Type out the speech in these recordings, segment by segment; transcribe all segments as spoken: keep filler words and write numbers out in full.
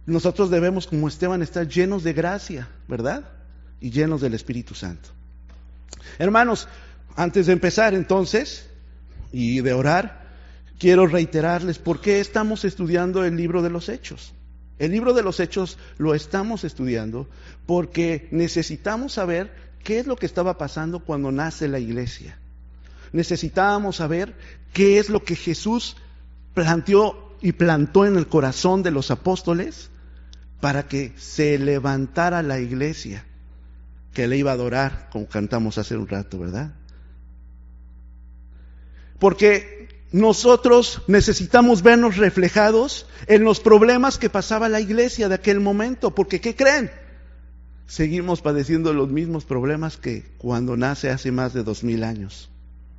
nosotros debemos, como Esteban, estar llenos de gracia, ¿verdad? Y llenos del Espíritu Santo. Hermanos, antes de empezar entonces, y de orar, quiero reiterarles por qué estamos estudiando el libro de los Hechos. El libro de los Hechos lo estamos estudiando porque necesitamos saber qué es lo que estaba pasando cuando nace la iglesia. Necesitábamos saber qué es lo que Jesús planteó y plantó en el corazón de los apóstoles para que se levantara la iglesia que le iba a adorar, como cantamos hace un rato, ¿verdad? Porque nosotros necesitamos vernos reflejados en los problemas que pasaba la iglesia de aquel momento, porque ¿qué creen? Seguimos padeciendo los mismos problemas que cuando nace hace más de dos mil años.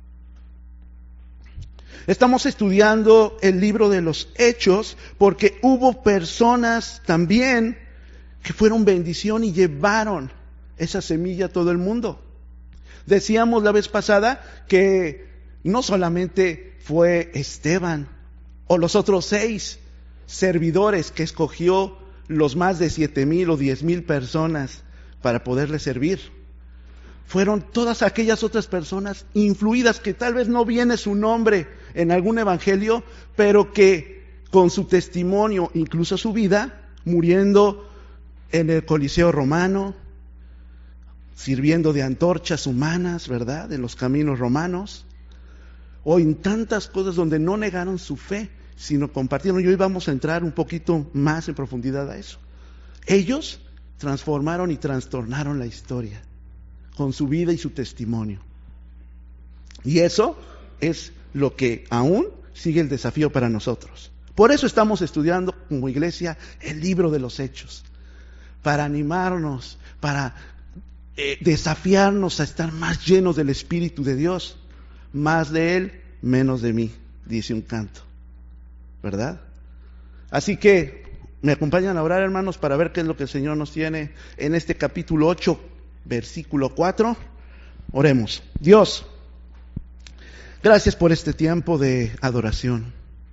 Estamos estudiando el libro de los Hechos porque hubo personas también que fueron bendición y llevaron esa semilla a todo el mundo. Decíamos la vez pasada que no solamente fue Esteban o los otros seis servidores que escogió los más de siete mil o diez mil personas para poderle servir. Fueron todas aquellas otras personas influidas que tal vez no viene su nombre en algún evangelio, pero que con su testimonio, incluso su vida, muriendo en el Coliseo Romano, sirviendo de antorchas humanas, ¿verdad?, en los caminos romanos, o en tantas cosas donde no negaron su fe, sino compartieron. Y hoy vamos a entrar un poquito más en profundidad a eso. Ellos transformaron y trastornaron la historia con su vida y su testimonio. Y eso es lo que aún sigue el desafío para nosotros. Por eso estamos estudiando como iglesia el libro de los Hechos, para animarnos, para eh, desafiarnos a estar más llenos del Espíritu de Dios. Más de Él, menos de mí, dice un canto, ¿verdad? Así que me acompañan a orar, hermanos, para ver qué es lo que el Señor nos tiene en este capítulo ocho, versículo cuatro. Oremos. Dios, gracias por este tiempo de adoración.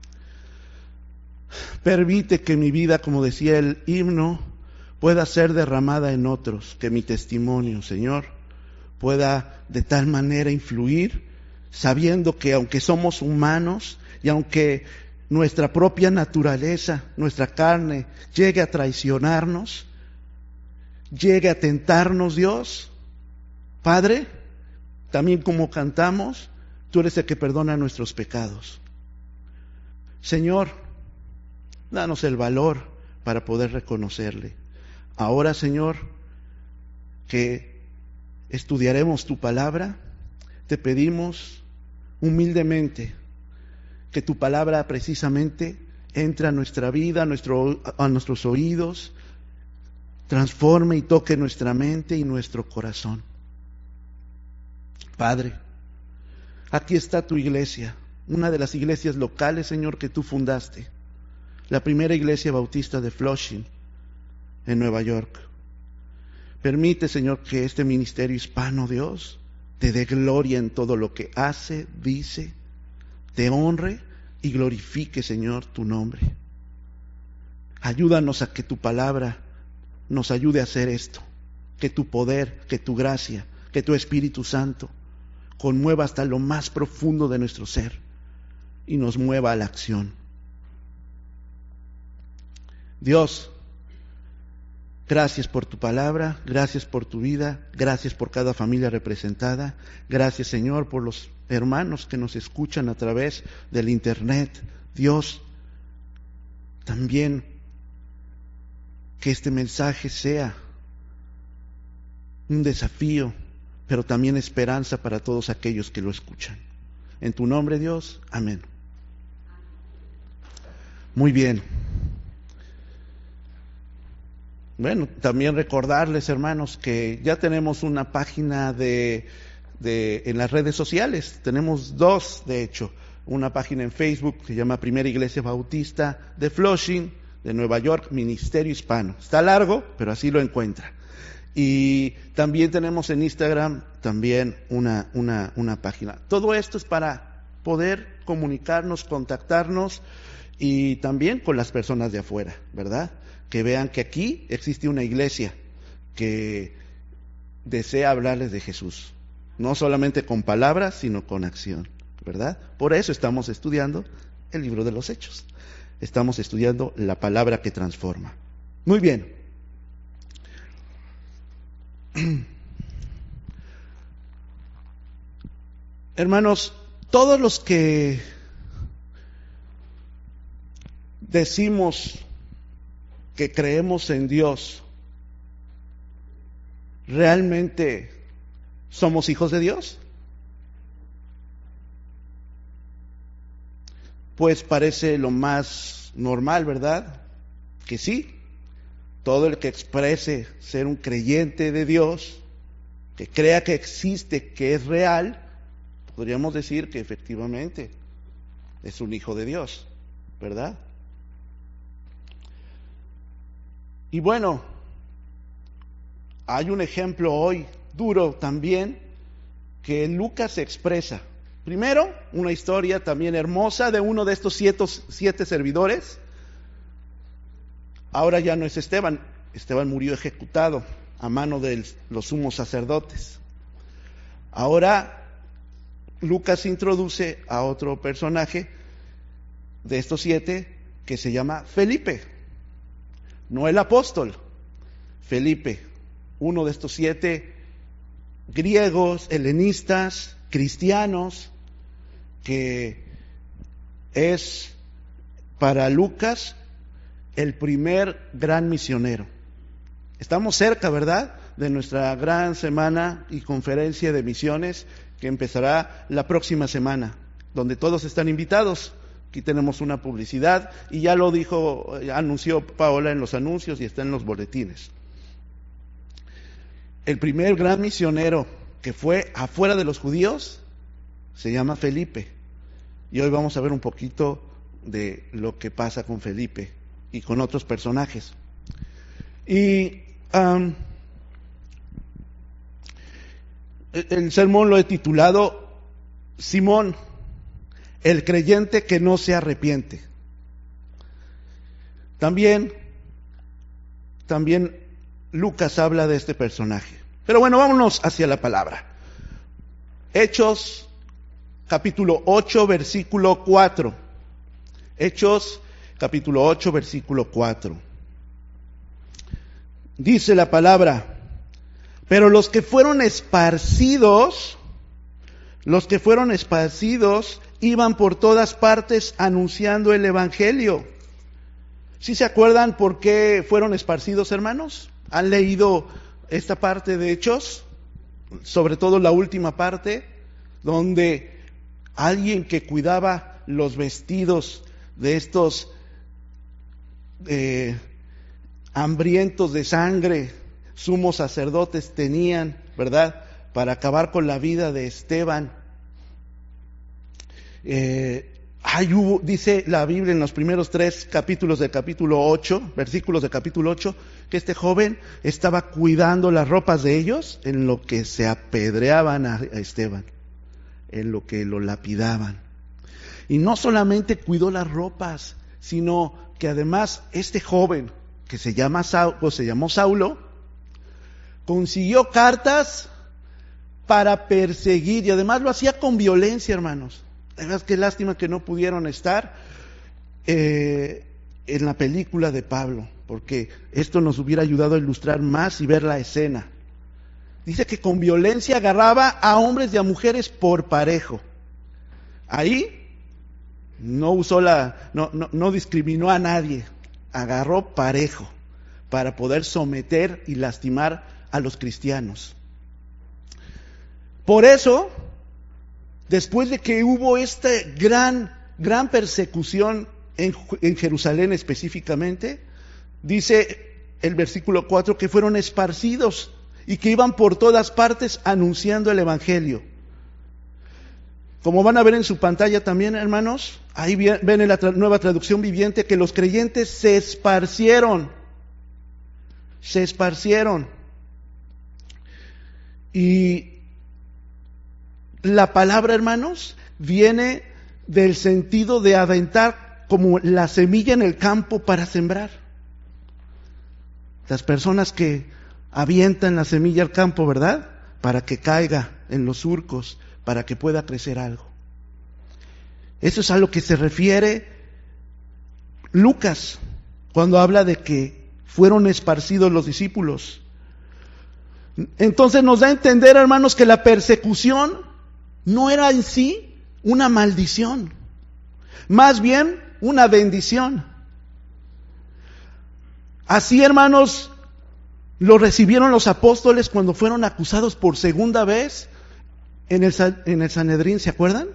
Permite que mi vida, como decía el himno, pueda ser derramada en otros, que mi testimonio, Señor, pueda de tal manera influir, sabiendo que aunque somos humanos y aunque nuestra propia naturaleza, nuestra carne, llegue a traicionarnos, llegue a tentarnos, Dios, Padre, también como cantamos, tú eres el que perdona nuestros pecados. Señor, danos el valor para poder reconocerle. Ahora, Señor, que estudiaremos tu palabra, te pedimos humildemente que tu palabra precisamente entre a nuestra vida, a, nuestro, a nuestros oídos, transforme y toque nuestra mente y nuestro corazón. Padre, aquí está tu iglesia, una de las iglesias locales, Señor, que tú fundaste, la primera iglesia bautista de Flushing, en Nueva York. Permite, Señor, que este ministerio hispano, Dios, te dé gloria en todo lo que hace, dice, te honre y glorifique, Señor, tu nombre. Ayúdanos a que tu palabra nos ayude a hacer esto, que tu poder, que tu gracia, que tu Espíritu Santo conmueva hasta lo más profundo de nuestro ser y nos mueva a la acción. Dios, gracias por tu palabra, gracias por tu vida, gracias por cada familia representada, gracias, Señor, por los hermanos que nos escuchan a través del internet. Dios, también que este mensaje sea un desafío, pero también esperanza para todos aquellos que lo escuchan. En tu nombre, Dios, amén. Muy bien. Bueno, también recordarles, hermanos, que ya tenemos una página de, de en las redes sociales. Tenemos dos, de hecho. Una página en Facebook que se llama Primera Iglesia Bautista de Flushing, de Nueva York, Ministerio Hispano. Está largo, pero así lo encuentra. Y también tenemos en Instagram también una, una, una página. Todo esto es para poder comunicarnos, contactarnos y también con las personas de afuera, ¿verdad? Que vean que aquí existe una iglesia que desea hablarles de Jesús, no solamente con palabras, sino con acción, ¿verdad? Por eso estamos estudiando el libro de los Hechos. Estamos estudiando la palabra que transforma. Muy bien. Hermanos, todos los que decimos que creemos en Dios, ¿realmente somos hijos de Dios? Pues parece lo más normal, ¿verdad? Que sí. Todo el que exprese ser un creyente de Dios, que crea que existe, que es real, podríamos decir que efectivamente es un hijo de Dios, ¿verdad? Y bueno, hay un ejemplo hoy duro también que Lucas expresa. Primero, una historia también hermosa de uno de estos siete, siete servidores. Ahora ya no es Esteban. Esteban murió ejecutado a mano de los sumos sacerdotes. Ahora Lucas introduce a otro personaje de estos siete que se llama Felipe. No el apóstol, Felipe, uno de estos siete griegos, helenistas, cristianos, que es para Lucas el primer gran misionero. Estamos cerca, ¿verdad?, de nuestra gran semana y conferencia de misiones que empezará la próxima semana, donde todos están invitados. Aquí tenemos una publicidad y ya lo dijo, anunció Paola en los anuncios y está en los boletines. El primer gran misionero que fue afuera de los judíos se llama Felipe. Y hoy vamos a ver un poquito de lo que pasa con Felipe y con otros personajes. Y um, el sermón lo he titulado Simón, el creyente que no se arrepiente. También, también Lucas habla de este personaje. Pero bueno, vámonos hacia la palabra. Hechos, capítulo ocho, versículo cuatro. Hechos, capítulo ocho, versículo cuatro. Dice la palabra: pero los que fueron esparcidos, los que fueron esparcidos iban por todas partes anunciando el evangelio. ¿Sí se acuerdan por qué fueron esparcidos, hermanos? ¿Han leído esta parte de Hechos? Sobre todo la última parte, donde alguien que cuidaba los vestidos de estos eh, hambrientos de sangre, sumos sacerdotes tenían, ¿verdad?, para acabar con la vida de Esteban. Eh, hay hubo, dice la Biblia en los primeros tres capítulos del capítulo ocho, versículos del capítulo ocho, que este joven estaba cuidando las ropas de ellos en lo que se apedreaban a Esteban, en lo que lo lapidaban. Y no solamente cuidó las ropas, sino que además este joven, que se llama Saulo, o se llamó Saulo, consiguió cartas para perseguir, y además lo hacía con violencia, hermanos. Además, qué lástima que no pudieron estar eh, en la película de Pablo, porque esto nos hubiera ayudado a ilustrar más y ver la escena. Dice que con violencia agarraba a hombres y a mujeres por parejo. Ahí no usó la, no, no, no discriminó a nadie, agarró parejo para poder someter y lastimar a los cristianos. Por eso, después de que hubo esta gran, gran persecución en, en Jerusalén específicamente, dice el versículo cuatro que fueron esparcidos y que iban por todas partes anunciando el evangelio. Como van a ver en su pantalla también, hermanos, ahí ven en la tra- nueva traducción viviente que los creyentes se esparcieron, se esparcieron. Y la palabra, hermanos, viene del sentido de aventar como la semilla en el campo para sembrar. Las personas que avientan la semilla al campo, ¿verdad? Para que caiga en los surcos, para que pueda crecer algo. Eso es a lo que se refiere Lucas cuando habla de que fueron esparcidos los discípulos. Entonces nos da a entender, hermanos, que la persecución no era en sí una maldición, más bien una bendición. Así, hermanos, lo recibieron los apóstoles cuando fueron acusados por segunda vez en el, en el Sanedrín, ¿se acuerdan?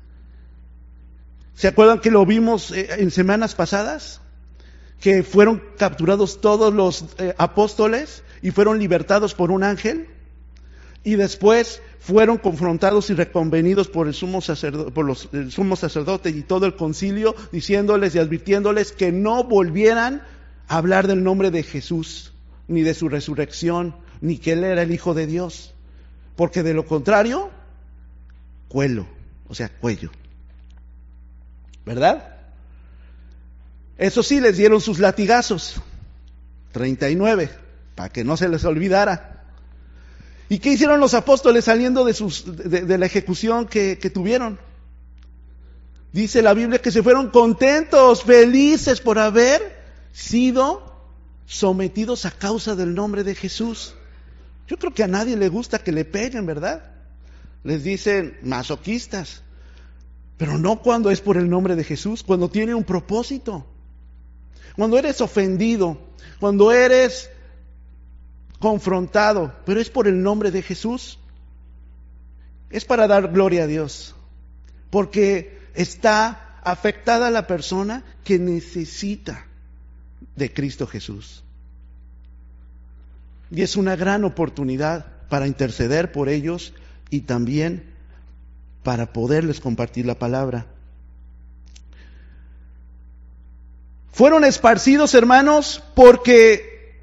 ¿Se acuerdan que lo vimos en semanas pasadas? Que fueron capturados todos los eh, apóstoles y fueron libertados por un ángel, y después fueron confrontados y reconvenidos por el sumo sacerdote, por los, el sumo sacerdote y todo el concilio, diciéndoles y advirtiéndoles que no volvieran a hablar del nombre de Jesús, ni de su resurrección, ni que Él era el Hijo de Dios, porque de lo contrario, cuello, o sea, cuello. ¿Verdad? Eso sí, les dieron sus latigazos, treinta y nueve, para que no se les olvidara. ¿Y qué hicieron los apóstoles saliendo de, sus, de, de la ejecución que, que tuvieron? Dice la Biblia que se fueron contentos, felices por haber sido sometidos a causa del nombre de Jesús. Yo creo que a nadie le gusta que le peguen, ¿verdad? Les dicen masoquistas. Pero no cuando es por el nombre de Jesús, cuando tiene un propósito. Cuando eres ofendido, cuando eres confrontado, pero es por el nombre de Jesús, es para dar gloria a Dios, porque está afectada la persona que necesita de Cristo Jesús. Y es una gran oportunidad para interceder por ellos y también para poderles compartir la palabra. Fueron esparcidos, hermanos, porque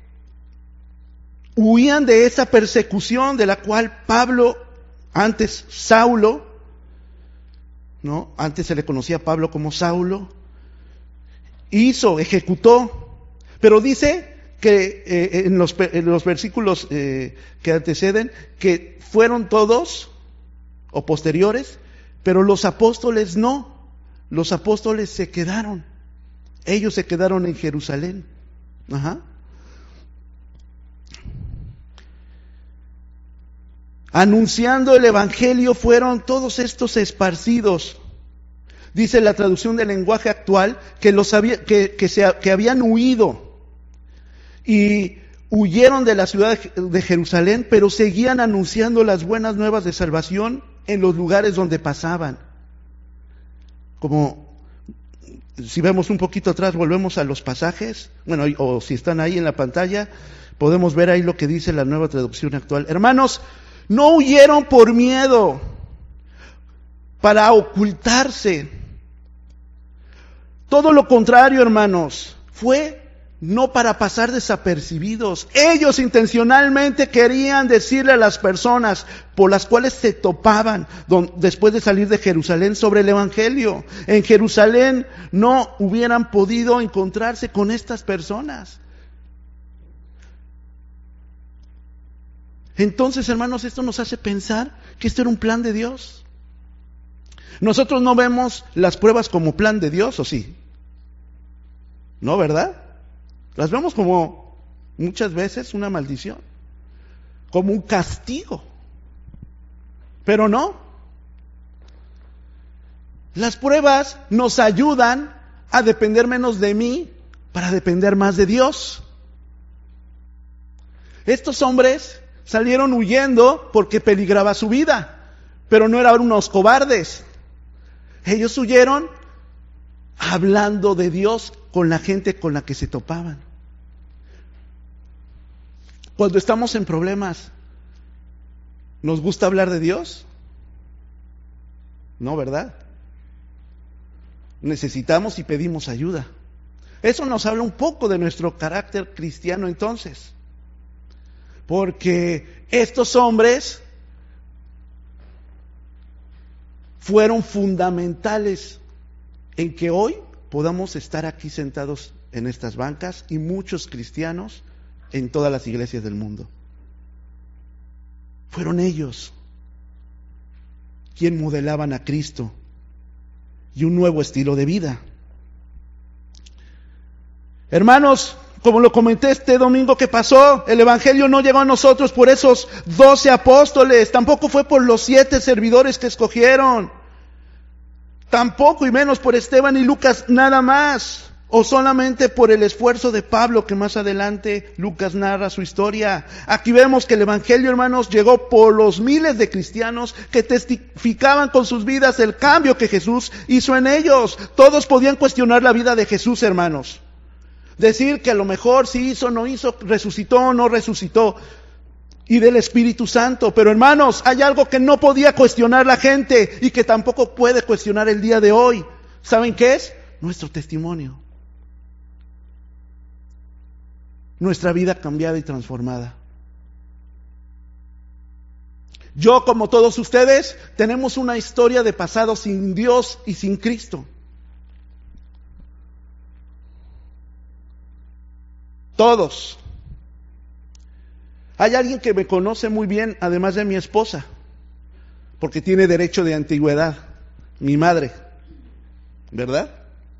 huían de esa persecución de la cual Pablo, antes Saulo, ¿no? Antes se le conocía a Pablo como Saulo, hizo, ejecutó, pero dice que eh, en, los, en los versículos eh, que anteceden, que fueron todos o posteriores, pero los apóstoles no, los apóstoles se quedaron, ellos se quedaron en Jerusalén. Ajá. Anunciando el evangelio fueron todos estos esparcidos. Dice la traducción del lenguaje actual que los había, que, que, se, que habían huido y huyeron de la ciudad de Jerusalén, pero seguían anunciando las buenas nuevas de salvación en los lugares donde pasaban. Como si vemos un poquito atrás, volvemos a los pasajes, bueno, o si están ahí en la pantalla, podemos ver ahí lo que dice la nueva traducción actual. Hermanos, no huyeron por miedo, para ocultarse. Todo lo contrario, hermanos, fue no para pasar desapercibidos. Ellos intencionalmente querían decirle a las personas por las cuales se topaban don, después de salir de Jerusalén sobre el evangelio. En Jerusalén no hubieran podido encontrarse con estas personas. Entonces, hermanos, esto nos hace pensar que esto era un plan de Dios. Nosotros no vemos las pruebas como plan de Dios, ¿o sí? ¿No, verdad? Las vemos como muchas veces una maldición, como un castigo. Pero no. Las pruebas nos ayudan a depender menos de mí para depender más de Dios. Estos hombres salieron huyendo porque peligraba su vida, pero no eran unos cobardes. Ellos huyeron hablando de Dios con la gente con la que se topaban. Cuando estamos en problemas, ¿nos gusta hablar de Dios? No, ¿verdad? Necesitamos y pedimos ayuda. Eso nos habla un poco de nuestro carácter cristiano entonces. Porque estos hombres fueron fundamentales en que hoy podamos estar aquí sentados en estas bancas y muchos cristianos en todas las iglesias del mundo. Fueron ellos quien modelaban a Cristo y un nuevo estilo de vida. Hermanos, como lo comenté este domingo que pasó, el Evangelio no llegó a nosotros por esos doce apóstoles, tampoco fue por los siete servidores que escogieron, tampoco y menos por Esteban y Lucas nada más, o solamente por el esfuerzo de Pablo, que más adelante Lucas narra su historia. Aquí vemos que el Evangelio, hermanos, llegó por los miles de cristianos que testificaban con sus vidas el cambio que Jesús hizo en ellos. Todos podían cuestionar la vida de Jesús, hermanos. Decir que a lo mejor sí hizo, no hizo, resucitó o no resucitó. Y del Espíritu Santo. Pero hermanos, hay algo que no podía cuestionar la gente y que tampoco puede cuestionar el día de hoy. ¿Saben qué es? Nuestro testimonio. Nuestra vida cambiada y transformada. Yo, como todos ustedes, tenemos una historia de pasado sin Dios y sin Cristo. Todos. Hay alguien que me conoce muy bien, además de mi esposa, porque tiene derecho de antigüedad, mi madre, ¿verdad?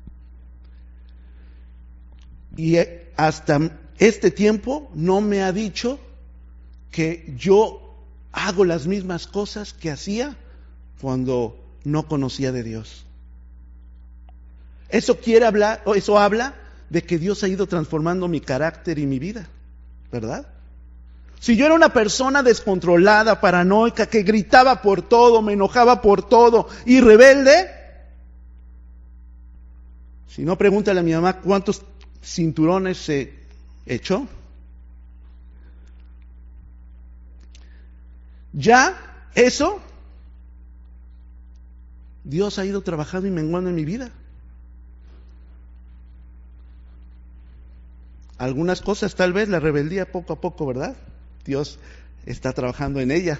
Y hasta este tiempo no me ha dicho que yo hago las mismas cosas que hacía cuando no conocía de Dios. Eso quiere hablar, o eso habla de que Dios ha ido transformando mi carácter y mi vida, ¿verdad? Si yo era una persona descontrolada, paranoica, que gritaba por todo, me enojaba por todo y rebelde, si no, pregúntale a mi mamá cuántos cinturones se echó. Ya, eso, Dios ha ido trabajando y menguando en mi vida. Algunas cosas, tal vez la rebeldía poco a poco, ¿verdad? Dios está trabajando en ella.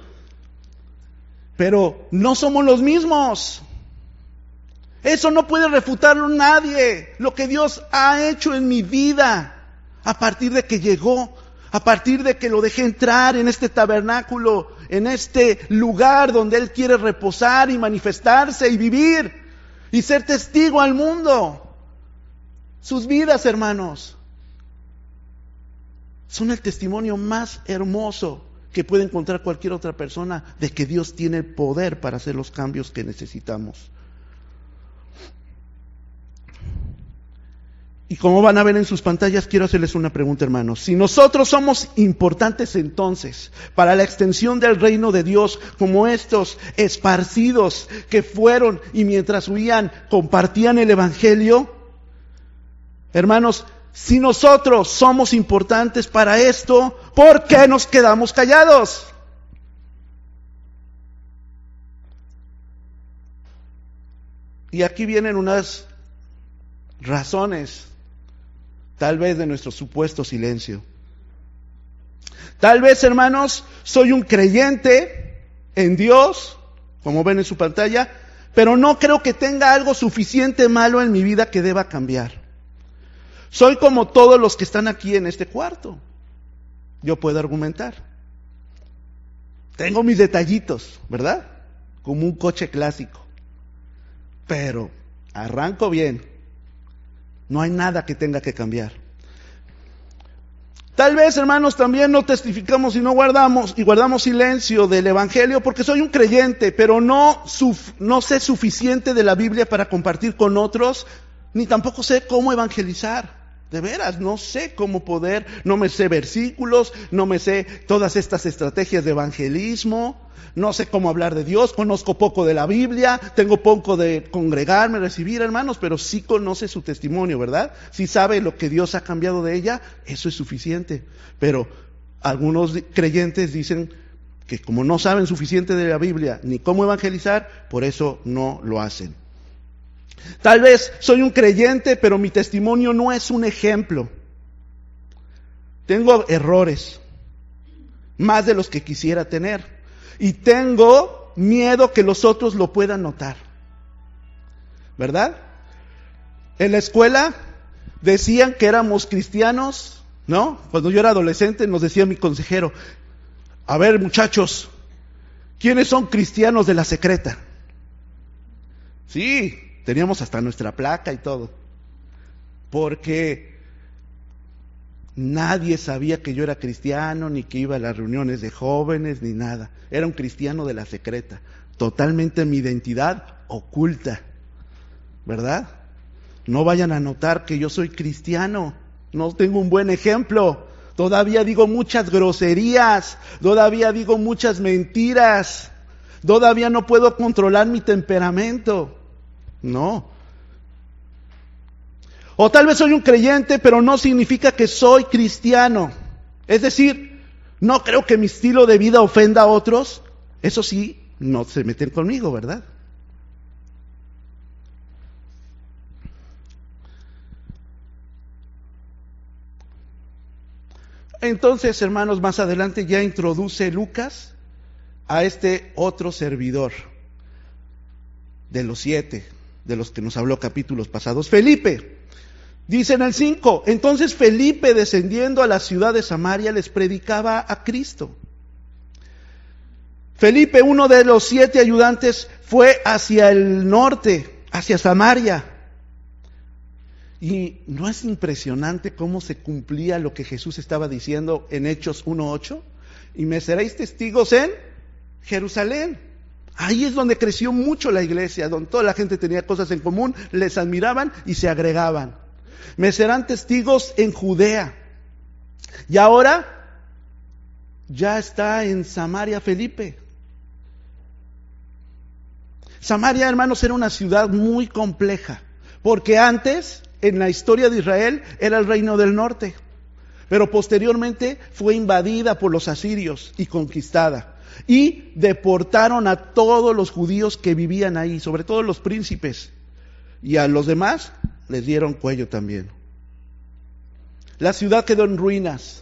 Pero no somos los mismos. Eso no puede refutarlo nadie. Lo que Dios ha hecho en mi vida, a partir de que llegó, a partir de que lo dejé entrar en este tabernáculo, en este lugar donde Él quiere reposar y manifestarse y vivir y ser testigo al mundo. Sus vidas, hermanos, son el testimonio más hermoso que puede encontrar cualquier otra persona de que Dios tiene el poder para hacer los cambios que necesitamos. Y como van a ver en sus pantallas, quiero hacerles una pregunta, hermanos. Si nosotros somos importantes entonces para la extensión del reino de Dios, como estos esparcidos que fueron y mientras huían compartían el Evangelio, hermanos, si nosotros somos importantes para esto, ¿por qué nos quedamos callados? Y aquí vienen unas razones, tal vez de nuestro supuesto silencio. Tal vez, hermanos, soy un creyente en Dios, como ven en su pantalla, pero no creo que tenga algo suficiente malo en mi vida que deba cambiar. Soy como todos los que están aquí en este cuarto. Yo puedo argumentar. Tengo mis detallitos, ¿verdad? Como un coche clásico. Pero arranco bien. No hay nada que tenga que cambiar. Tal vez, hermanos, también no testificamos y no guardamos y guardamos silencio del Evangelio porque soy un creyente, pero no, suf, no sé suficiente de la Biblia para compartir con otros, ni tampoco sé cómo evangelizar. De veras, no sé cómo poder, no me sé versículos, no me sé todas estas estrategias de evangelismo, no sé cómo hablar de Dios, conozco poco de la Biblia, tengo poco de congregarme, recibir hermanos, pero sí conoce su testimonio, ¿verdad? Si sabe lo que Dios ha cambiado de ella, eso es suficiente. Pero algunos creyentes dicen que como no saben suficiente de la Biblia ni cómo evangelizar, por eso no lo hacen. Tal vez soy un creyente, pero mi testimonio no es un ejemplo. Tengo errores, más de los que quisiera tener. Y tengo miedo que los otros lo puedan notar. ¿Verdad? En la escuela decían que éramos cristianos, ¿no? Cuando yo era adolescente nos decía mi consejero, a ver muchachos, ¿quiénes son cristianos de la secreta? Sí, teníamos hasta nuestra placa y todo, porque nadie sabía que yo era cristiano, ni que iba a las reuniones de jóvenes, ni nada. Era un cristiano de la secreta, totalmente mi identidad oculta, ¿verdad? No vayan a notar que yo soy cristiano, no tengo un buen ejemplo, todavía digo muchas groserías, todavía digo muchas mentiras, todavía no puedo controlar mi temperamento, no. O tal vez soy un creyente, pero no significa que soy cristiano, es decir, no creo que mi estilo de vida ofenda a otros, eso sí, no se meten conmigo, ¿verdad? Entonces, hermanos, más adelante ya introduce Lucas a este otro servidor de los siete, de los que nos habló capítulos pasados, Felipe. Dice en el cinco, entonces Felipe, descendiendo a la ciudad de Samaria, les predicaba a Cristo. Felipe, uno de los siete ayudantes, fue hacia el norte, hacia Samaria. Y ¿no es impresionante cómo se cumplía lo que Jesús estaba diciendo en Hechos uno ocho? Y me seréis testigos en Jerusalén. Ahí es donde creció mucho la iglesia, donde toda la gente tenía cosas en común, les admiraban y se agregaban. Me serán testigos en Judea. Y ahora ya está en Samaria Felipe. Samaria, hermanos, era una ciudad muy compleja, porque antes, en la historia de Israel, era el reino del norte, pero posteriormente fue invadida por los asirios y conquistada, y deportaron a todos los judíos que vivían ahí, sobre todo los príncipes, y a los demás les dieron cuello también. La ciudad quedó en ruinas,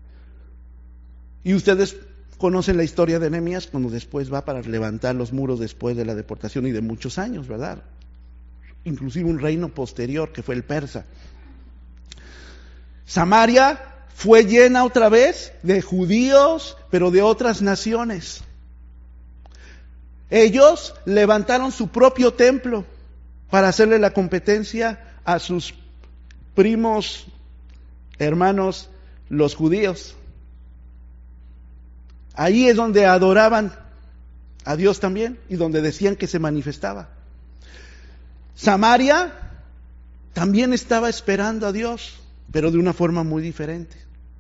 y ustedes conocen la historia de Nehemías, cuando después va para levantar los muros después de la deportación y de muchos años, ¿verdad? Inclusive un reino posterior que fue el persa. Samaria fue llena otra vez de judíos, pero de otras naciones. Ellos levantaron su propio templo para hacerle la competencia a sus primos, hermanos, los judíos. Ahí es donde adoraban a Dios también y donde decían que se manifestaba. Samaria también estaba esperando a Dios, pero de una forma muy diferente.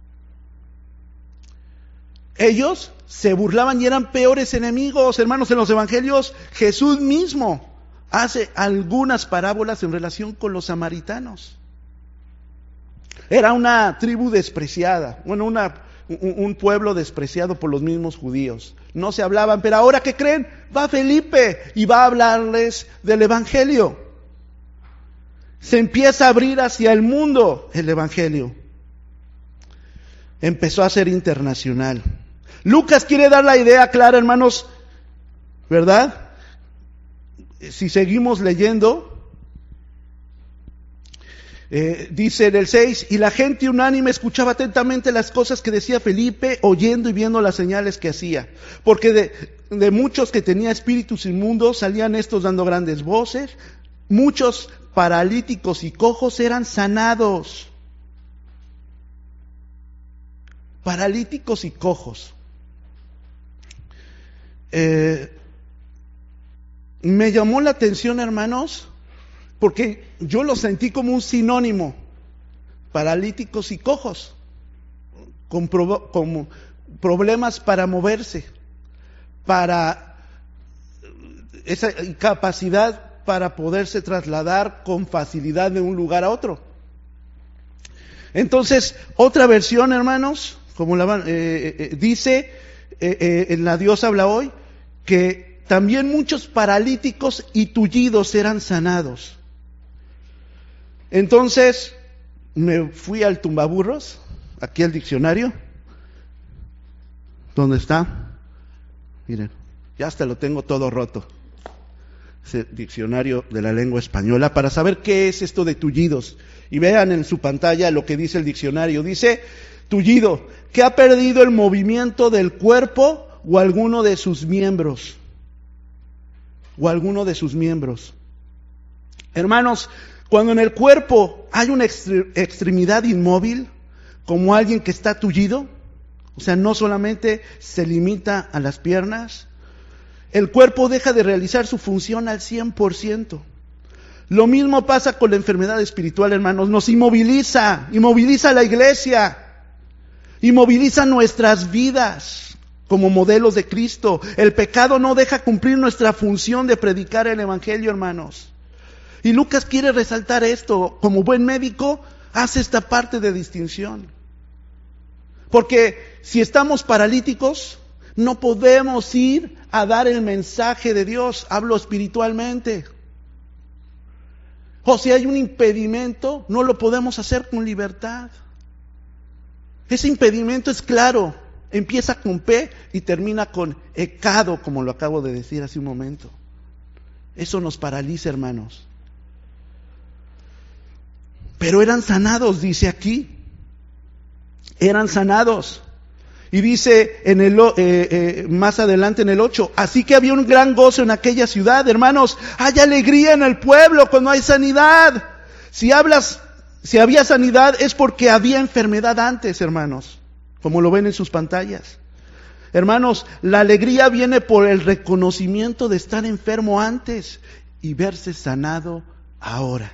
Ellos se burlaban y eran peores enemigos. Hermanos, en los evangelios Jesús mismo hace algunas parábolas en relación con los samaritanos. Era una tribu despreciada, bueno, una, un, un pueblo despreciado por los mismos judíos. No se hablaban, pero ahora ¿qué creen? Va Felipe y va a hablarles del evangelio. Se empieza a abrir hacia el mundo el evangelio. Empezó a ser internacional. Lucas quiere dar la idea clara, hermanos, ¿verdad? Si seguimos leyendo, eh, dice en el seis, y la gente unánime escuchaba atentamente las cosas que decía Felipe, oyendo y viendo las señales que hacía. Porque de, de muchos que tenía espíritus inmundos salían estos dando grandes voces, muchos paralíticos y cojos eran sanados. Paralíticos y cojos. Eh, me llamó la atención, hermanos, porque yo lo sentí como un sinónimo. Paralíticos y cojos, con, pro, con problemas para moverse, para esa incapacidad para poderse trasladar con facilidad de un lugar a otro. Entonces, otra versión, hermanos, como la eh, eh, dice, eh, eh, en la Dios habla hoy, que también muchos paralíticos y tullidos eran sanados. Entonces, me fui al tumbaburros, aquí al diccionario. ¿Dónde está? Miren, ya hasta lo tengo todo roto. ese diccionario de la lengua española, para saber qué es esto de tullidos. Y vean en su pantalla lo que dice el diccionario. Dice, tullido, que ha perdido el movimiento del cuerpo o alguno de sus miembros. O alguno de sus miembros. Hermanos, cuando en el cuerpo hay una extremidad inmóvil, como alguien que está tullido, o sea, no solamente se limita a las piernas, el cuerpo deja de realizar su función al cien por ciento. Lo mismo pasa con la enfermedad espiritual, hermanos. Nos inmoviliza, inmoviliza la iglesia, inmoviliza nuestras vidas como modelos de Cristo. El pecado no deja cumplir nuestra función de predicar el evangelio, hermanos. Y Lucas quiere resaltar esto. Como buen médico, hace esta parte de distinción. Porque si estamos paralíticos, no podemos ir a dar el mensaje de Dios. Hablo espiritualmente. O si hay un impedimento, no lo podemos hacer con libertad. Ese impedimento es claro. Empieza con P y termina con ecado, como lo acabo de decir hace un momento. Eso nos paraliza, hermanos. Pero eran sanados, dice aquí. Eran sanados. Y dice en el eh, eh, más adelante en el ocho, así que había un gran gozo en aquella ciudad, hermanos. Hay alegría en el pueblo cuando hay sanidad. Si hablas, si había sanidad es porque había enfermedad antes, hermanos, como lo ven en sus pantallas. Hermanos, la alegría viene por el reconocimiento de estar enfermo antes y verse sanado ahora.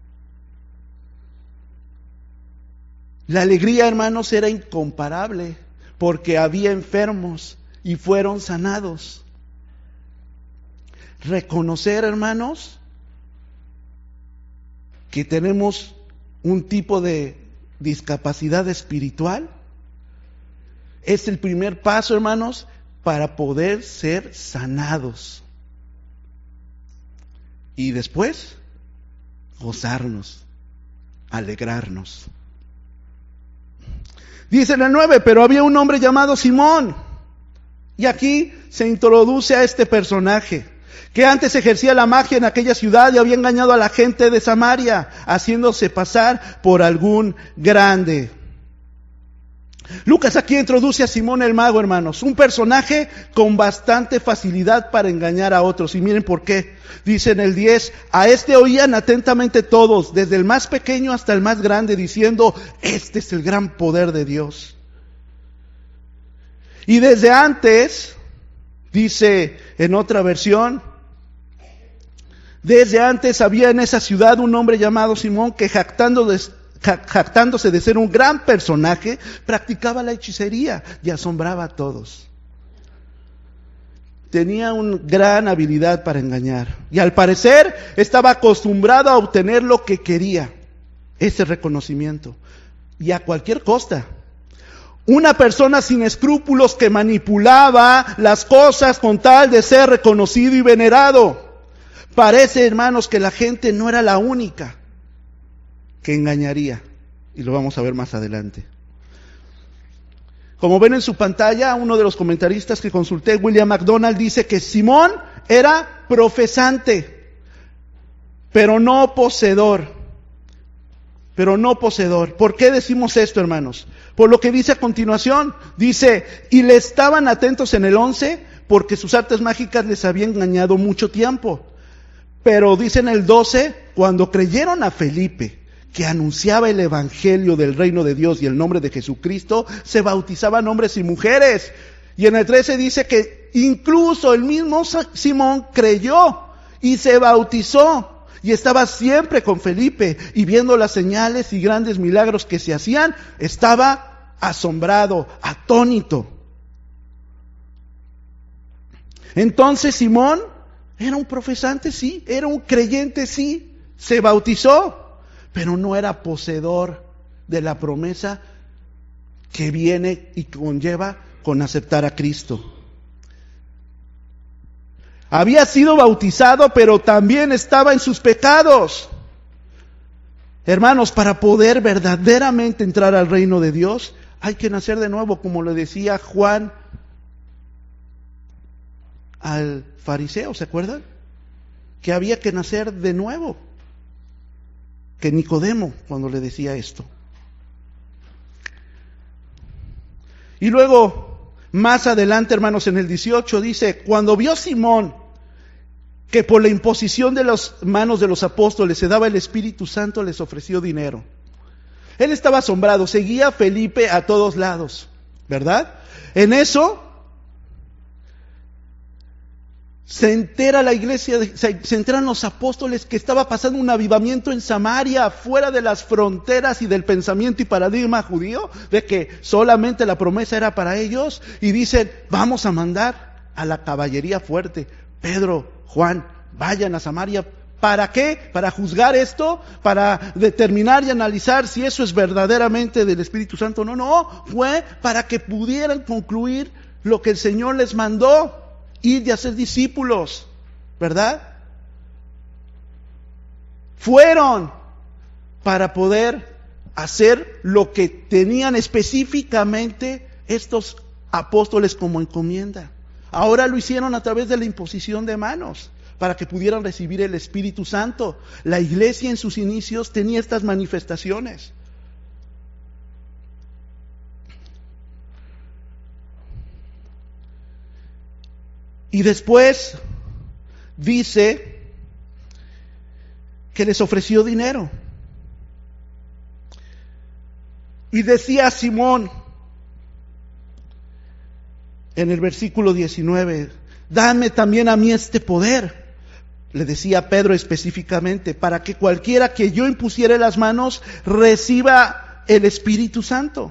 La alegría, hermanos, era incomparable porque había enfermos y fueron sanados. Reconocer, hermanos, que tenemos un tipo de discapacidad espiritual es el primer paso, hermanos, para poder ser sanados. Y después, gozarnos, alegrarnos. Dice en el nueve, pero había un hombre llamado Simón. Y aquí se introduce a este personaje, que antes ejercía la magia en aquella ciudad y había engañado a la gente de Samaria, haciéndose pasar por algún grande. Lucas aquí introduce a Simón el mago, hermanos, un personaje con bastante facilidad para engañar a otros. Y miren por qué. Dice en el diez, a este oían atentamente todos, desde el más pequeño hasta el más grande, diciendo, este es el gran poder de Dios. Y desde antes, dice en otra versión, desde antes había en esa ciudad un hombre llamado Simón que jactando de jactándose de ser un gran personaje, practicaba la hechicería y asombraba a todos. Tenía una gran habilidad para engañar y al parecer estaba acostumbrado a obtener lo que quería, ese reconocimiento, y a cualquier costa. Una persona sin escrúpulos que manipulaba las cosas con tal de ser reconocido y venerado. Parece, hermanos, que la gente no era la única que engañaría, y lo vamos a ver más adelante. Como ven en su pantalla, uno de los comentaristas que consulté, William MacDonald, dice que Simón era profesante, pero no poseedor. Pero no poseedor. ¿Por qué decimos esto, hermanos? Por lo que dice a continuación, dice, y le estaban atentos en el once, porque sus artes mágicas les habían engañado mucho tiempo. Pero dice en el doce, cuando creyeron a Felipe, que anunciaba el evangelio del reino de Dios y el nombre de Jesucristo, se bautizaban hombres y mujeres. Y en el trece dice que incluso el mismo Simón creyó y se bautizó y estaba siempre con Felipe y viendo las señales y grandes milagros que se hacían, estaba asombrado, atónito. Entonces Simón era un profesante, sí, era un creyente, sí, se bautizó, pero no era poseedor de la promesa que viene y conlleva con aceptar a Cristo. Había sido bautizado, pero también estaba en sus pecados. Hermanos, para poder verdaderamente entrar al reino de Dios, hay que nacer de nuevo, como le decía Juan al fariseo, ¿se acuerdan? que había que nacer de nuevo que Nicodemo cuando le decía esto. Y luego, más adelante, hermanos, en el dieciocho dice, cuando vio Simón que por la imposición de las manos de los apóstoles se daba el Espíritu Santo, les ofreció dinero. Él estaba asombrado, seguía a Felipe a todos lados, ¿verdad? En eso se entera la iglesia, se, se enteran los apóstoles que estaba pasando un avivamiento en Samaria, fuera de las fronteras y del pensamiento y paradigma judío, de que solamente la promesa era para ellos, y dicen, vamos a mandar a la caballería fuerte, Pedro, Juan, vayan a Samaria. ¿Para qué? ¿Para juzgar esto? ¿Para determinar y analizar si eso es verdaderamente del Espíritu Santo? No, no, fue para que pudieran concluir lo que el Señor les mandó, ir de hacer discípulos, ¿verdad? Fueron para poder hacer lo que tenían específicamente estos apóstoles como encomienda. Ahora lo hicieron a través de la imposición de manos, para que pudieran recibir el Espíritu Santo. La iglesia en sus inicios tenía estas manifestaciones. Y después dice que les ofreció dinero. Y decía a Simón en el versículo diecinueve, dame también a mí este poder. Le decía a Pedro específicamente, para que cualquiera que yo impusiere las manos reciba el Espíritu Santo.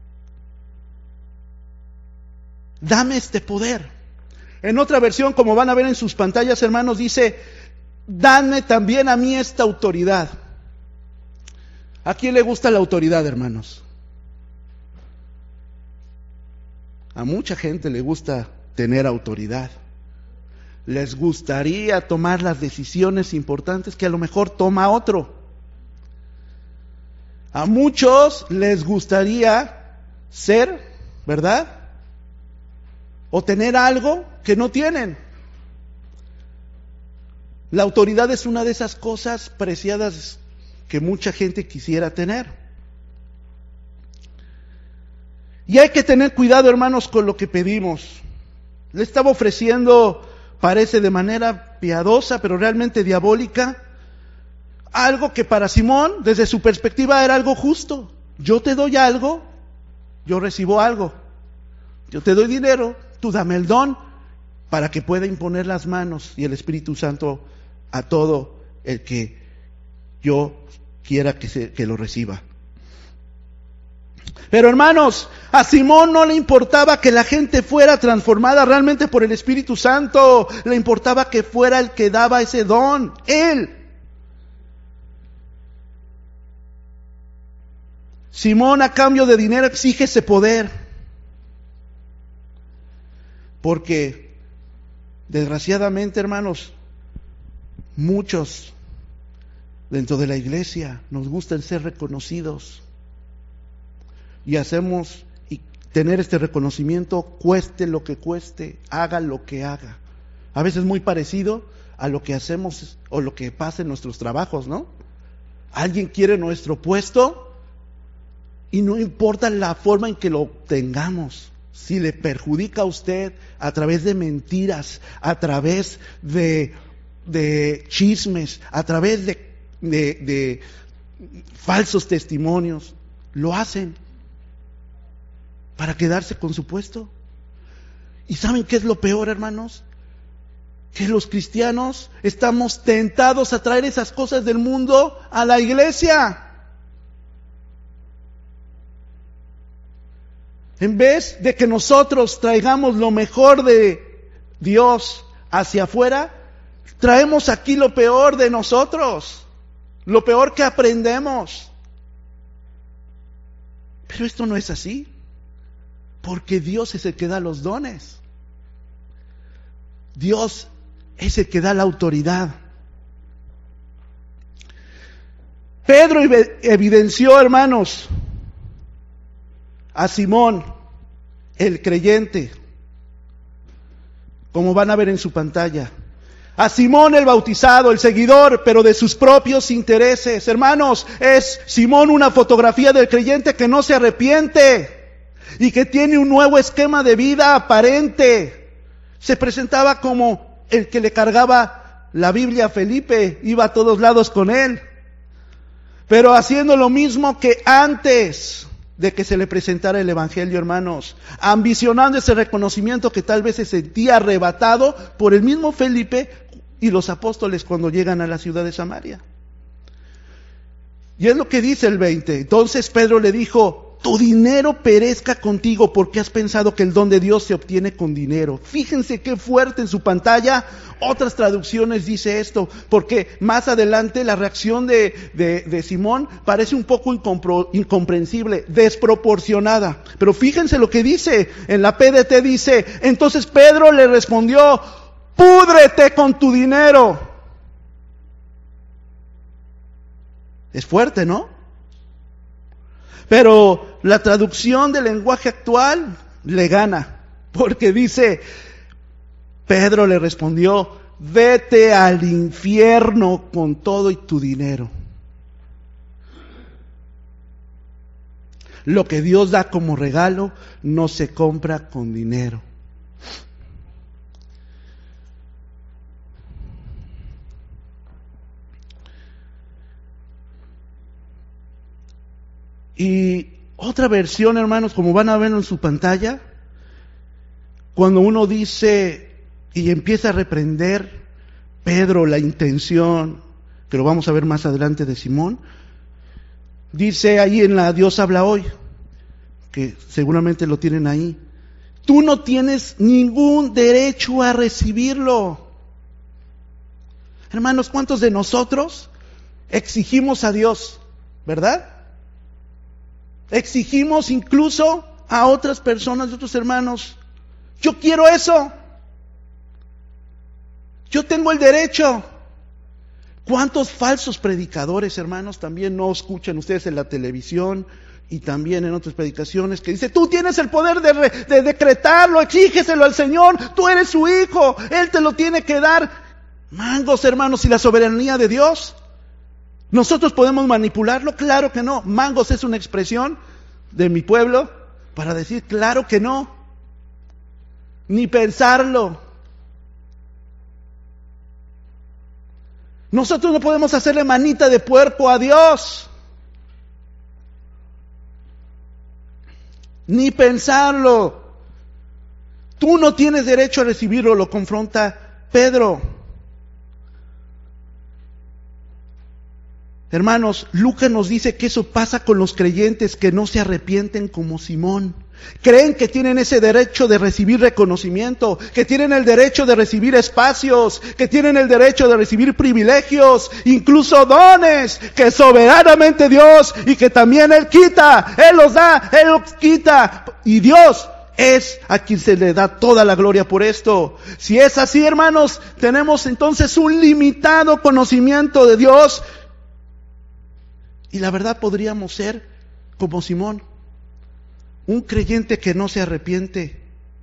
Dame este poder. En otra versión, como van a ver en sus pantallas, hermanos, dice, dame también a mí esta autoridad. ¿A quién le gusta la autoridad, hermanos? A mucha gente le gusta tener autoridad. Les gustaría tomar las decisiones importantes que a lo mejor toma otro. A muchos les gustaría ser, ¿verdad? O tener algo que no tienen. La autoridad es una de esas cosas preciadas que mucha gente quisiera tener. Y hay que tener cuidado, hermanos, con lo que pedimos. Le estaba ofreciendo, parece de manera piadosa, pero realmente diabólica, algo que para Simón, desde su perspectiva, era algo justo. Yo te doy algo, yo recibo algo. Yo te doy dinero, tú dame el don, para que pueda imponer las manos y el Espíritu Santo a todo el que yo quiera que, se, que lo reciba. Pero hermanos, a Simón no le importaba que la gente fuera transformada realmente por el Espíritu Santo, le importaba que fuera el que daba ese don, él. Simón, a cambio de dinero, exige ese poder, porque desgraciadamente, hermanos, muchos dentro de la iglesia nos gustan ser reconocidos. Y hacemos y tener este reconocimiento, cueste lo que cueste, haga lo que haga. A veces muy parecido a lo que hacemos o lo que pasa en nuestros trabajos, ¿no? Alguien quiere nuestro puesto y no importa la forma en que lo obtengamos. Si le perjudica a usted a través de mentiras, a través de, de chismes, a través de, de, de falsos testimonios, lo hacen para quedarse con su puesto. ¿Y saben qué es lo peor, hermanos? Que los cristianos estamos tentados a traer esas cosas del mundo a la iglesia. En vez de que nosotros traigamos lo mejor de Dios hacia afuera, traemos aquí lo peor de nosotros, lo peor que aprendemos. Pero esto no es así. Porque Dios es el que da los dones. Dios es el que da la autoridad. Pedro evidenció, hermanos, a Simón, el creyente, como van a ver en su pantalla, a Simón el bautizado, el seguidor, pero de sus propios intereses. Hermanos, es Simón una fotografía del creyente que no se arrepiente y que tiene un nuevo esquema de vida aparente. Se presentaba como el que le cargaba la Biblia a Felipe, iba a todos lados con él, pero haciendo lo mismo que antes de que se le presentara el Evangelio, hermanos, ambicionando ese reconocimiento que tal vez se sentía arrebatado por el mismo Felipe y los apóstoles cuando llegan a la ciudad de Samaria. Y es lo que dice el veinte. Entonces Pedro le dijo: tu dinero perezca contigo, porque has pensado que el don de Dios se obtiene con dinero. Fíjense qué fuerte en su pantalla. Otras traducciones dice esto, porque más adelante la reacción de, de, de Simón parece un poco incompro, incomprensible, desproporcionada. Pero fíjense lo que dice, en la P D T dice: entonces Pedro le respondió: púdrete con tu dinero. Es fuerte, ¿no? Pero la traducción del lenguaje actual le gana, porque dice: Pedro le respondió: vete al infierno con todo y tu dinero. Lo que Dios da como regalo no se compra con dinero. Y otra versión, hermanos, como van a ver en su pantalla, cuando uno dice y empieza a reprender Pedro la intención, que lo vamos a ver más adelante, de Simón, dice ahí en la Dios habla hoy, que seguramente lo tienen ahí: tú no tienes ningún derecho a recibirlo. Hermanos, ¿cuántos de nosotros exigimos a Dios, verdad? Exigimos incluso a otras personas, a otros hermanos: yo quiero eso, yo tengo el derecho. ¿Cuántos falsos predicadores, hermanos, también no escuchan ustedes en la televisión y también en otras predicaciones, que dice: tú tienes el poder de, re, de decretarlo, exígeselo al Señor, tú eres su hijo, Él te lo tiene que dar? Mangos, hermanos, ¿y la soberanía de Dios? ¿Nosotros podemos manipularlo? Claro que no. Mangos es una expresión de mi pueblo para decir claro que no. Ni pensarlo. Nosotros no podemos hacerle manita de puerco a Dios. Ni pensarlo. Tú no tienes derecho a recibirlo, lo confronta Pedro. Hermanos, Lucas nos dice que eso pasa con los creyentes que no se arrepienten como Simón. Creen que tienen ese derecho de recibir reconocimiento, que tienen el derecho de recibir espacios, que tienen el derecho de recibir privilegios, incluso dones, que soberanamente Dios, y que también Él quita, Él los da, Él los quita. Y Dios es a quien se le da toda la gloria por esto. Si es así, hermanos, tenemos entonces un limitado conocimiento de Dios. Y la verdad, podríamos ser como Simón, un creyente que no se arrepiente.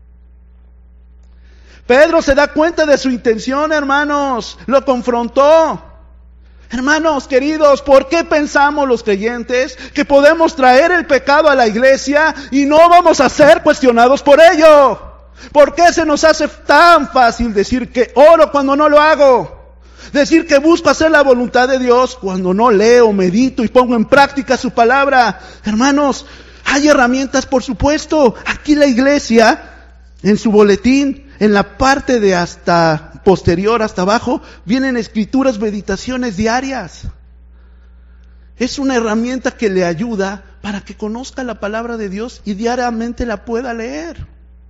Pedro se da cuenta de su intención, hermanos, lo confrontó. Hermanos queridos, ¿por qué pensamos los creyentes que podemos traer el pecado a la iglesia y no vamos a ser cuestionados por ello? ¿Por qué se nos hace tan fácil decir que oro cuando no lo hago? Decir que busco hacer la voluntad de Dios cuando no leo, medito y pongo en práctica su palabra. Hermanos, hay herramientas, por supuesto. Aquí la iglesia, en su boletín, en la parte de hasta posterior, hasta abajo, vienen escrituras, meditaciones diarias. Es una herramienta que le ayuda para que conozca la palabra de Dios y diariamente la pueda leer.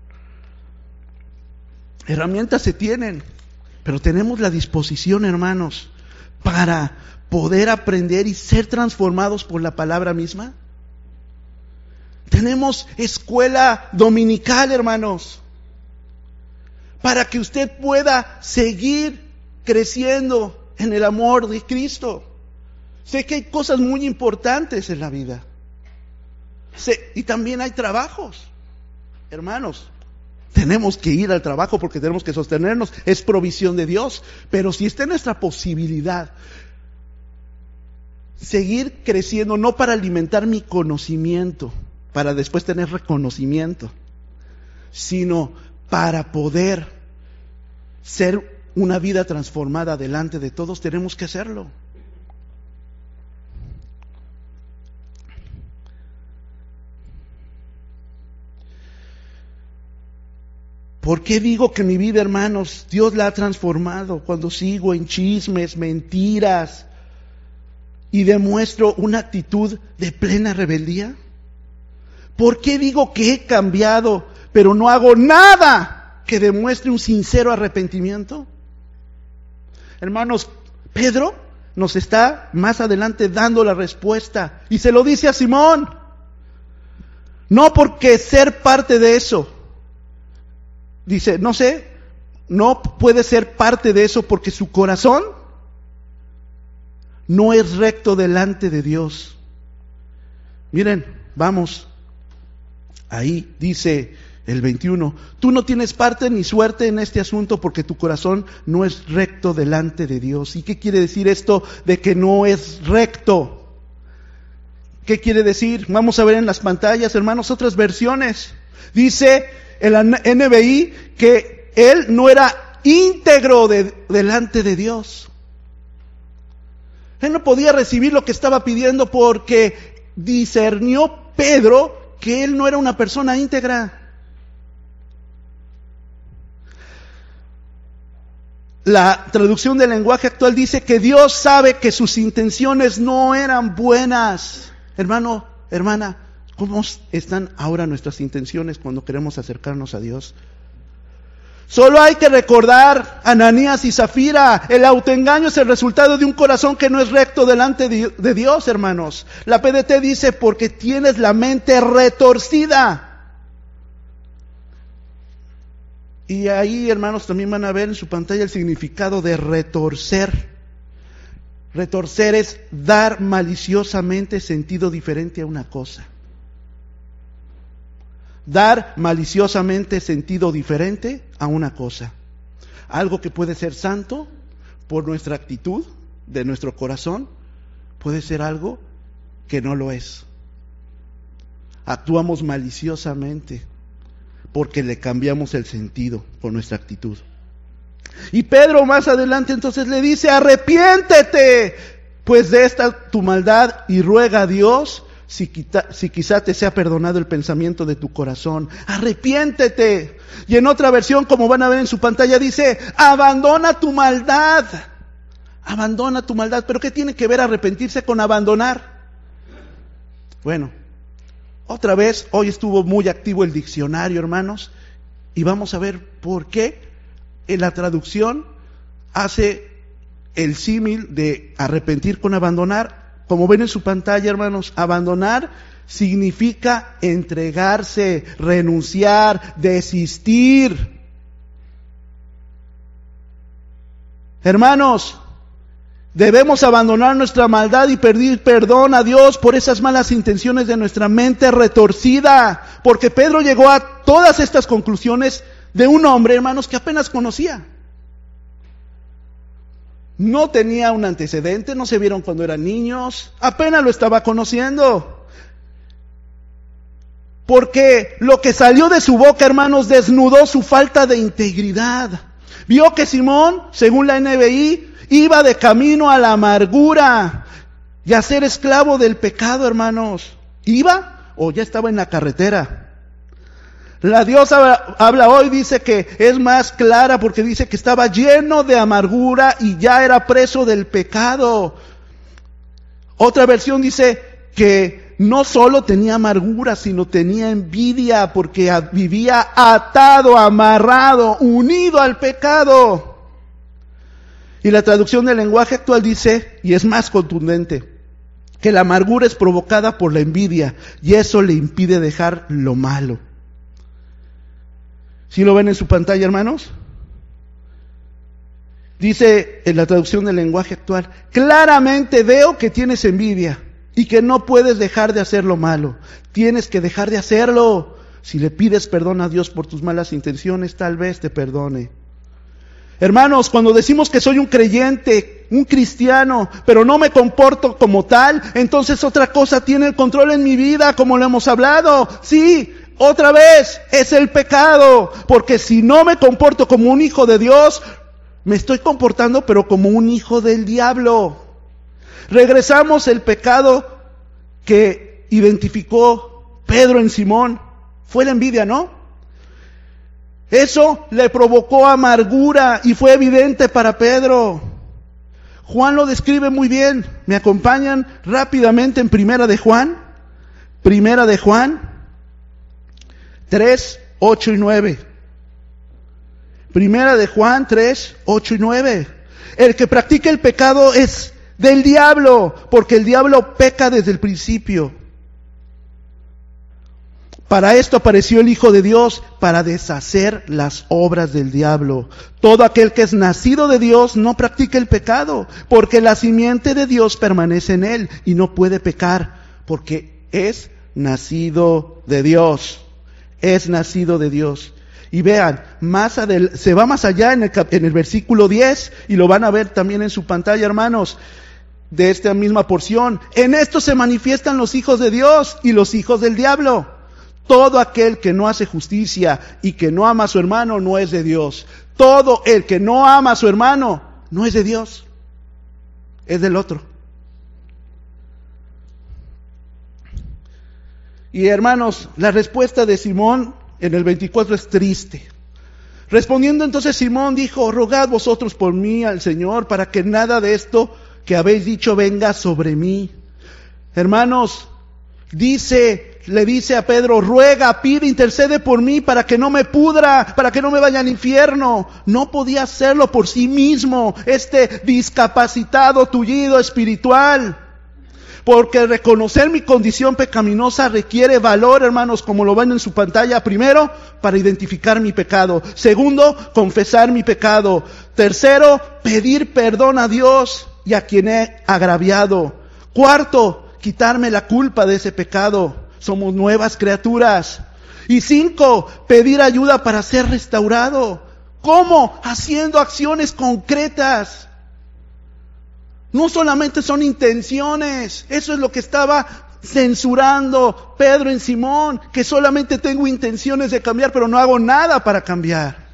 Herramientas se tienen. Pero tenemos la disposición, hermanos, para poder aprender y ser transformados por la palabra misma. Tenemos escuela dominical, hermanos, para que usted pueda seguir creciendo en el amor de Cristo. Sé que hay cosas muy importantes en la vida. Sé, y también hay trabajos, hermanos. Tenemos que ir al trabajo porque tenemos que sostenernos, es provisión de Dios. Pero si está en nuestra posibilidad seguir creciendo, no para alimentar mi conocimiento, para después tener reconocimiento, sino para poder ser una vida transformada delante de todos, tenemos que hacerlo. ¿Por qué digo que mi vida, hermanos, Dios la ha transformado cuando sigo en chismes, mentiras y demuestro una actitud de plena rebeldía? ¿Por qué digo que he cambiado, pero no hago nada que demuestre un sincero arrepentimiento? Hermanos, Pedro nos está más adelante dando la respuesta y se lo dice a Simón. No porque ser parte de eso. Dice, no sé, no puede ser parte de eso porque su corazón no es recto delante de Dios. Miren, vamos, ahí dice el veintiuno, tú no tienes parte ni suerte en este asunto porque tu corazón no es recto delante de Dios. ¿Y qué quiere decir esto de que no es recto? ¿Qué quiere decir? Vamos a ver en las pantallas, hermanos, otras versiones. Dice el N B I que él no era íntegro de, delante de Dios. Él no podía recibir lo que estaba pidiendo porque discernió Pedro que él no era una persona íntegra. La traducción del lenguaje actual dice que Dios sabe que sus intenciones no eran buenas. Hermano, hermana, ¿cómo están ahora nuestras intenciones cuando queremos acercarnos a Dios? Solo hay que recordar a Ananías y Zafira. El autoengaño es el resultado de un corazón que no es recto delante de Dios, hermanos. La P D T dice, porque tienes la mente retorcida. Y ahí, hermanos, también van a ver en su pantalla el significado de retorcer. Retorcer es dar maliciosamente sentido diferente a una cosa. Dar maliciosamente sentido diferente a una cosa. Algo que puede ser santo por nuestra actitud de nuestro corazón, puede ser algo que no lo es. Actuamos maliciosamente porque le cambiamos el sentido por nuestra actitud. Y Pedro más adelante entonces le dice, arrepiéntete pues de esta tu maldad y ruega a Dios si, quita, si quizá te sea perdonado el pensamiento de tu corazón. Arrepiéntete. Y en otra versión, como van a ver en su pantalla, dice, abandona tu maldad. Abandona tu maldad. ¿Pero qué tiene que ver arrepentirse con abandonar? Bueno, otra vez, hoy estuvo muy activo el diccionario, hermanos, y vamos a ver por qué en la traducción hace el símil de arrepentir con abandonar. Como ven en su pantalla, hermanos, abandonar significa entregarse, renunciar, desistir. Hermanos, debemos abandonar nuestra maldad y pedir perdón a Dios por esas malas intenciones de nuestra mente retorcida, porque Pedro llegó a todas estas conclusiones de un hombre, hermanos, que apenas conocía. No tenía un antecedente, no se vieron cuando eran niños, apenas lo estaba conociendo. Porque lo que salió de su boca, hermanos, desnudó su falta de integridad. Vio que Simón, según la N B I, iba de camino a la amargura y a ser esclavo del pecado, hermanos. ¿Iba o ya estaba en la carretera? La diosa habla hoy, dice que es más clara porque dice que estaba lleno de amargura y ya era preso del pecado. Otra versión dice que no solo tenía amargura, sino tenía envidia porque vivía atado, amarrado, unido al pecado. Y la traducción del lenguaje actual dice, y es más contundente, que la amargura es provocada por la envidia y eso le impide dejar lo malo. ¿Sí lo ven en su pantalla, hermanos? Dice en la traducción del lenguaje actual, claramente veo que tienes envidia y que no puedes dejar de hacer lo malo. Tienes que dejar de hacerlo. Si le pides perdón a Dios por tus malas intenciones, tal vez te perdone. Hermanos, cuando decimos que soy un creyente, un cristiano, pero no me comporto como tal, entonces otra cosa tiene el control en mi vida, como lo hemos hablado. Sí, otra vez, es el pecado, porque si no me comporto como un hijo de Dios, me estoy comportando pero como un hijo del diablo. Regresamos el pecado que identificó Pedro en Simón. Fue la envidia, ¿no? Eso le provocó amargura y fue evidente para Pedro. Juan lo describe muy bien. ¿Me acompañan rápidamente en Primera de Juan? Primera de Juan tres, ocho y nueve. Primera de Juan tres, ocho y nueve. El que practica el pecado es del diablo, porque el diablo peca desde el principio. Para esto apareció el Hijo de Dios, para deshacer las obras del diablo. Todo aquel que es nacido de Dios no practica el pecado, porque la simiente de Dios permanece en él y no puede pecar, porque es nacido de Dios. Es nacido de Dios. Y vean, más adel- se va más allá en el, cap- en el versículo diez, y lo van a ver también en su pantalla, hermanos, de esta misma porción. En esto se manifiestan los hijos de Dios y los hijos del diablo. Todo aquel que no hace justicia y que no ama a su hermano no es de Dios. Todo el que no ama a su hermano no es de Dios, es del otro. Y hermanos, la respuesta de Simón en el veinticuatro es triste. Respondiendo entonces Simón dijo: rogad vosotros por mí al Señor, para que nada de esto que habéis dicho venga sobre mí. Hermanos, dice, le dice a Pedro: ruega, pide, intercede por mí para que no me pudra, para que no me vaya al infierno. No podía hacerlo por sí mismo, este discapacitado, tullido espiritual. Porque reconocer mi condición pecaminosa requiere valor, hermanos, como lo ven en su pantalla. Primero, para identificar mi pecado. Segundo, confesar mi pecado. Tercero, pedir perdón a Dios y a quien he agraviado. Cuarto, quitarme la culpa de ese pecado. Somos nuevas criaturas. Y cinco, pedir ayuda para ser restaurado. ¿Cómo? Haciendo acciones concretas. No solamente son intenciones. Eso es lo que estaba censurando Pedro en Simón, que solamente tengo intenciones de cambiar, pero no hago nada para cambiar.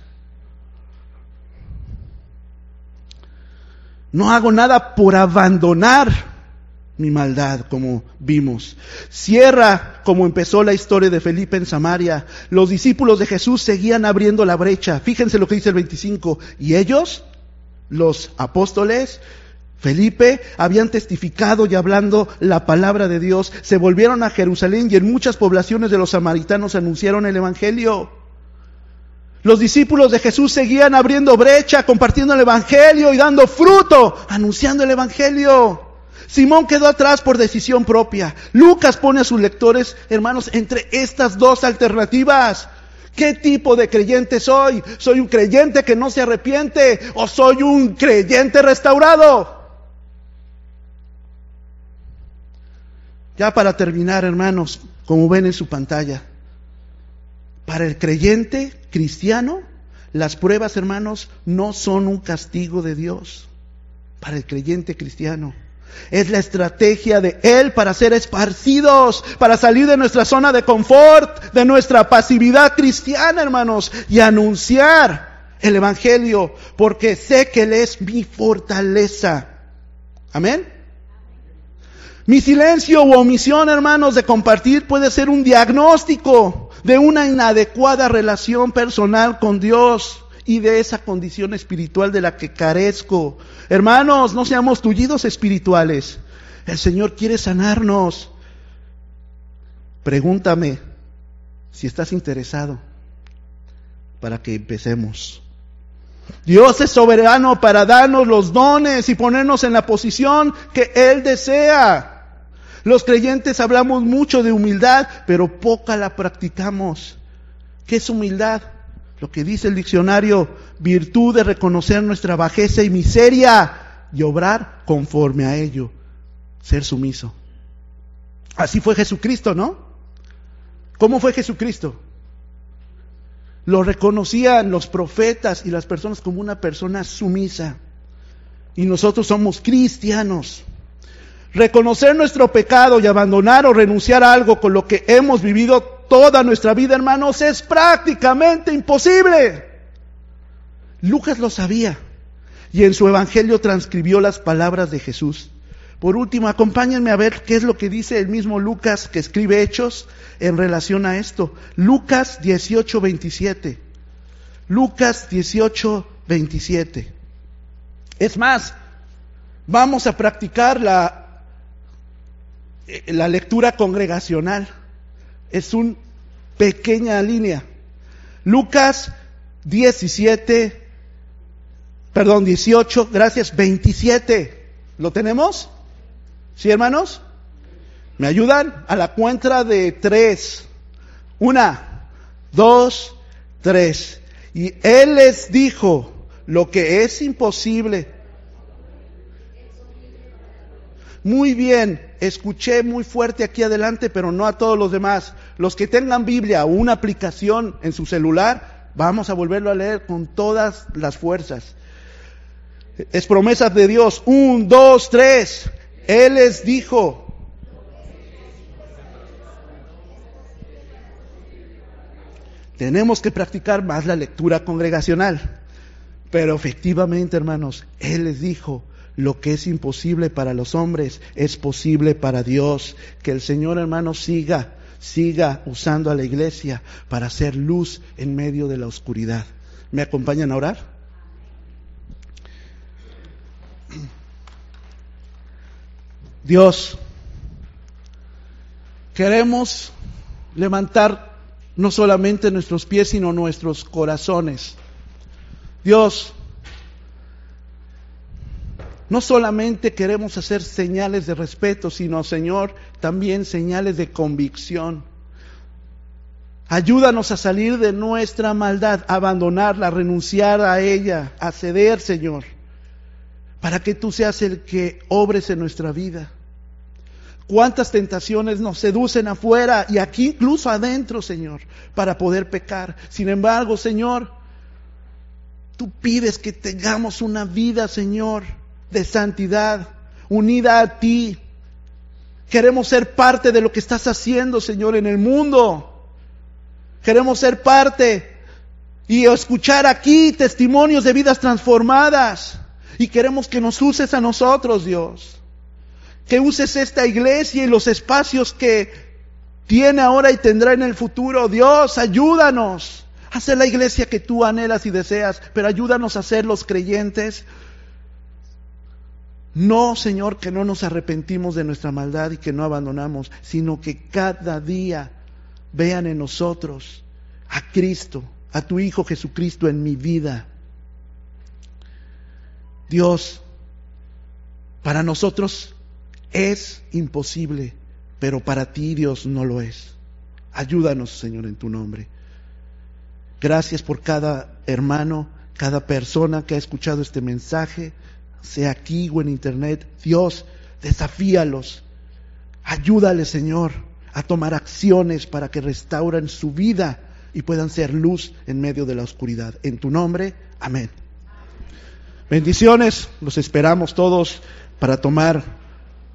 No hago nada por abandonar mi maldad, como vimos. Cierra como empezó la historia de Felipe en Samaria. Los discípulos de Jesús seguían abriendo la brecha. Fíjense lo que dice el veinticinco. Y ellos, los apóstoles, Felipe, habían testificado y hablando la palabra de Dios. Se volvieron a Jerusalén y en muchas poblaciones de los samaritanos anunciaron el evangelio. Los discípulos de Jesús seguían abriendo brecha, compartiendo el evangelio y dando fruto, anunciando el evangelio. Simón quedó atrás por decisión propia. Lucas pone a sus lectores, hermanos, entre estas dos alternativas. ¿Qué tipo de creyente soy? ¿Soy un creyente que no se arrepiente o soy un creyente restaurado? Ya para terminar, hermanos, como ven en su pantalla, para el creyente cristiano, las pruebas, hermanos, no son un castigo de Dios. Para el creyente cristiano, es la estrategia de Él para ser esparcidos, para salir de nuestra zona de confort, de nuestra pasividad cristiana, hermanos, y anunciar el evangelio, porque sé que Él es mi fortaleza. Amén. Mi silencio u omisión, hermanos, de compartir puede ser un diagnóstico de una inadecuada relación personal con Dios y de esa condición espiritual de la que carezco. Hermanos, no seamos tullidos espirituales. El Señor quiere sanarnos. Pregúntame si estás interesado para que empecemos. Dios es soberano para darnos los dones y ponernos en la posición que Él desea. Los creyentes hablamos mucho de humildad, pero poca la practicamos. ¿Qué es humildad? Lo que dice el diccionario: virtud de reconocer nuestra bajeza y miseria y obrar conforme a ello. Ser sumiso. Así fue Jesucristo, ¿no? ¿Cómo fue Jesucristo? lo reconocían los profetas y las personas como una persona sumisa. Y nosotros somos cristianos. Reconocer nuestro pecado y abandonar o renunciar a algo con lo que hemos vivido toda nuestra vida, hermanos, es prácticamente imposible. Lucas lo sabía y en su evangelio transcribió las palabras de Jesús. Por último, acompáñenme a ver qué es lo que dice el mismo Lucas que escribe Hechos en relación a esto. Lucas dieciocho veintisiete. Lucas dieciocho veintisiete. Es más, vamos a practicar la La lectura congregacional. Es una pequeña línea. Lucas diecisiete, perdón, dieciocho, gracias, veintisiete. ¿Lo tenemos? ¿Sí, hermanos? ¿Me ayudan? A la cuenta de tres. Una, dos, tres. Y él les dijo, lo que es imposible. Muy bien, escuché muy fuerte aquí adelante, pero no a todos los demás. Los que tengan Biblia o una aplicación en su celular, vamos a volverlo a leer con todas las fuerzas. Es promesa de Dios. Un, dos, tres. Él les dijo. Tenemos que practicar más la lectura congregacional. Pero efectivamente, hermanos, Él les dijo. Lo que es imposible para los hombres es posible para Dios. Que el Señor, hermano, siga, siga usando a la iglesia para hacer luz en medio de la oscuridad. ¿Me acompañan a orar? Dios, queremos levantar no solamente nuestros pies, sino nuestros corazones. Dios, no solamente queremos hacer señales de respeto, sino, Señor, también señales de convicción. Ayúdanos a salir de nuestra maldad, a abandonarla, a renunciar a ella, a ceder, Señor, para que Tú seas el que obres en nuestra vida. Cuántas tentaciones nos seducen afuera y aquí incluso adentro, Señor, para poder pecar. Sin embargo, Señor, Tú pides que tengamos una vida, Señor, de santidad, unida a Ti. Queremos ser parte de lo que estás haciendo, Señor, en el mundo. Queremos ser parte y escuchar aquí testimonios de vidas transformadas. Y queremos que nos uses a nosotros, Dios. Que uses esta iglesia y los espacios que tiene ahora y tendrá en el futuro. Dios, ayúdanos a ser la iglesia que Tú anhelas y deseas, pero ayúdanos a ser los creyentes. No, Señor, que no nos arrepentimos de nuestra maldad y que no abandonamos, sino que cada día vean en nosotros a Cristo, a Tu Hijo Jesucristo en mi vida. Dios, para nosotros es imposible, pero para Ti, Dios, no lo es. Ayúdanos, Señor, en Tu nombre. Gracias por cada hermano, cada persona que ha escuchado este mensaje, sea aquí o en internet. Dios, desafíalos. Ayúdales, Señor, a tomar acciones para que restauren su vida y puedan ser luz en medio de la oscuridad. En Tu nombre, amén. Bendiciones, los esperamos todos para tomar